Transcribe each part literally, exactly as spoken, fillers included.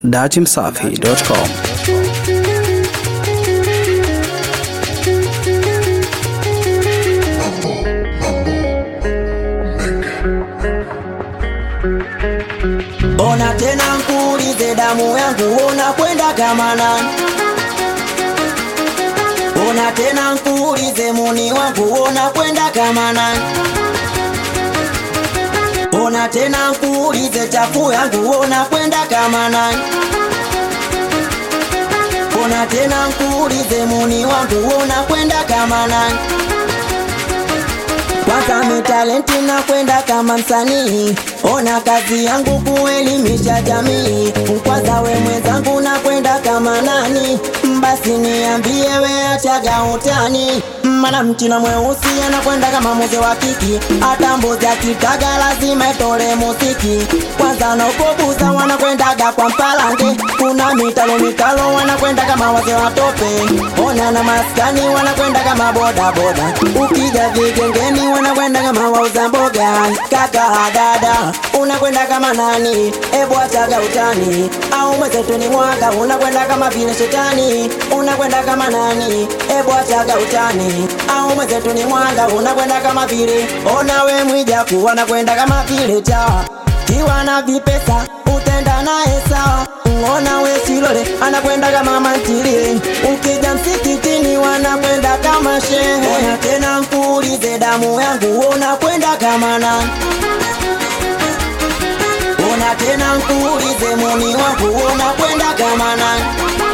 dachi msafi dot com. Ona tena nkuulize damu yangu unakwenda kama nani? Ona tena nkuulize muni wangu unakwenda kama nani? Ona tena nkuulize chafu yangu unakwenda kama nani? Ona tena nkuulize muni wangu unakwenda kama nani? Kwanza mi talenti na kwenda kama msanii. Ona kazi yangu kuelimisha jamii. Kwanza we mwenzangu na kwenda kama nani? Basi niambie we achaga utani. Mana mchina mweusi anakwenda kama mzee wa kiki. Hata mbuzi akitaga lazima itole muziki. Kwanza na ukobuza wanakwendaga kwa mpalange. Kuna mitalo mitalo wanakwenda kama wazee wa tope. Ona na maskani wanakwenda kama boda boda. Ukija vigengeni wanakwenda kama wauza mboga. Kaka dada unakwenda kama nani? Ebu achaga utani. Au mwenzetu ni mwanga unakwenda kama vile shetani. Unakwenda kama nani? Ebu achaga utani. Au mwenzetu ni mwanga unakwenda kama vile. Ona we Mwijaku wanakwenda kama vile chawa. Kiwa na vipesa utenda nae sawa. Ona we Silole anakwenda kama mantili. Ukija msikitini wanakwenda kama shehe. Ona tena nkuulize damu yangu unakwenda kama nani? Ona tena nkuulize muni wangu unakwenda kama nani?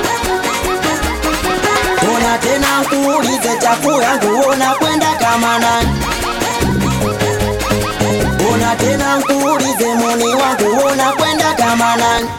Ona tena nkuulize chafu yangu unakwenda kama nani? Ona tena nkuulize muni wangu unakwenda kama nani?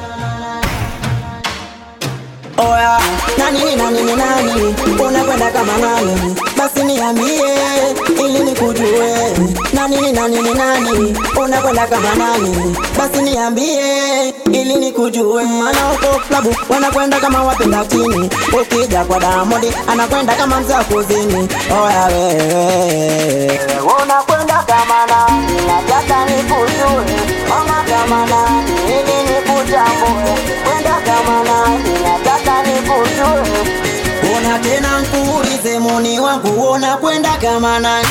Oya, nani ni nani ni nani? Unakwenda kama nani? Basi niambie ili nikujue. Nani ni nani ni nani? Unakwenda kama nani? Basi niambie ili nikujue. Maana uko klabu wanakwenda kama wapenda chini. Ukija kwa Diamond anakwenda kama mzee wa kuzini. Oya wewe unakwenda kama nani? Nataka nikujue. Mama kama nani? Ili nikutambue. Kwenda kama nani? Nataka nikujue. Ona tena nkuulize muni wangu unakwenda kama nani?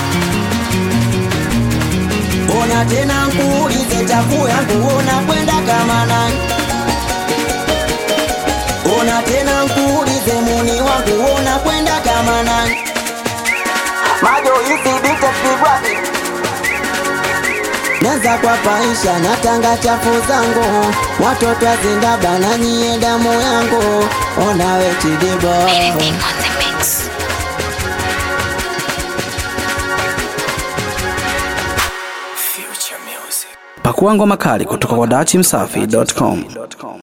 Ona tena nkuulize chafu yangu unakwenda kama nani? Ona tena nkuulize muni wangu unakwenda kama nani? Majo hizi bita pigwani. Naza kwa paisha na tanga chafu zangu. Watoto wazinda bana nyie damu yangu. Ona we Chidibo. Pakua ngoma kali kutoka kwa dachi msafi dot com.